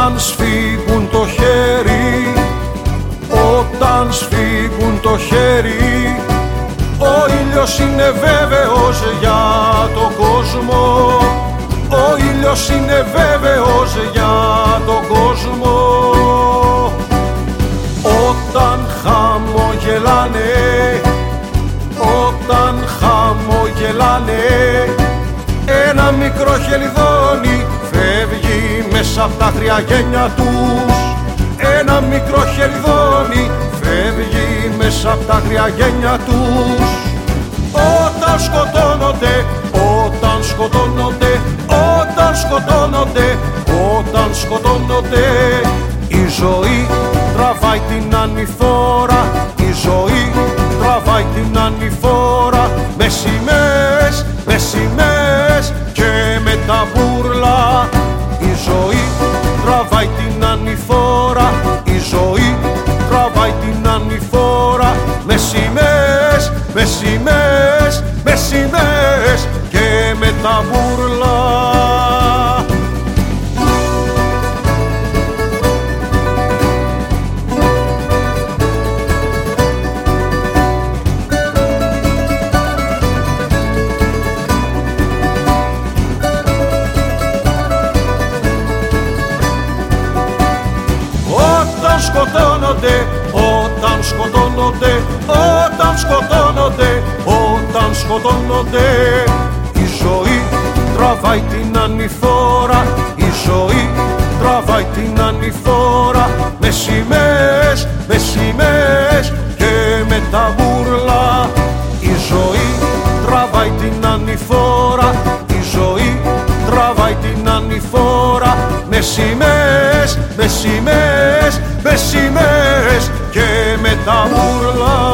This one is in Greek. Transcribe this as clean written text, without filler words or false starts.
Όταν σφίγγουν το χέρι, όταν σφίγγουν το χέρι, ο ήλιος είναι βέβαιος για τον κόσμο. Ο ήλιος είναι βέβαιος για τον κόσμο. Όταν χαμογελάνε, όταν χαμογελάνε, ένα μικρό χελιδόνι φεύγει μέσα απ' τα άγρια γένια τους. Ένα μικρό χελιδόνι φεύγει μέσα απ' τα άγρια γένια τους. Όταν σκοτώνονται, όταν σκοτώνονται, όταν σκοτώνονται, όταν σκοτώνονται, η ζωή τραβάει την ανηφόρα, η ζωή τραβάει την ανηφόρα, με σημαίες, με σημαίες και με τα μπούρλα. Η ζωή τραβάει την ανηφόρα, η ζωή τραβάει την ανηφόρα, με σημαίες, με σημαίες, με σημαίες και με τα μπούρλα. Σκοτώνονται, όταν σκοτώνονται, όταν σκοτώνονται, όταν σκοτώνονται, η ζωή τραβάει την ανηφόρα, η ζωή τραβάει την ανηφόρα, με σημαίες, με σημαίες και με τα μπούρλα. Η ζωή τραβάει την ανηφόρα, η ζωή τραβάει την ανηφόρα, με σημαίες, με σημαίες, με σημαίες και με τα μπούρλα.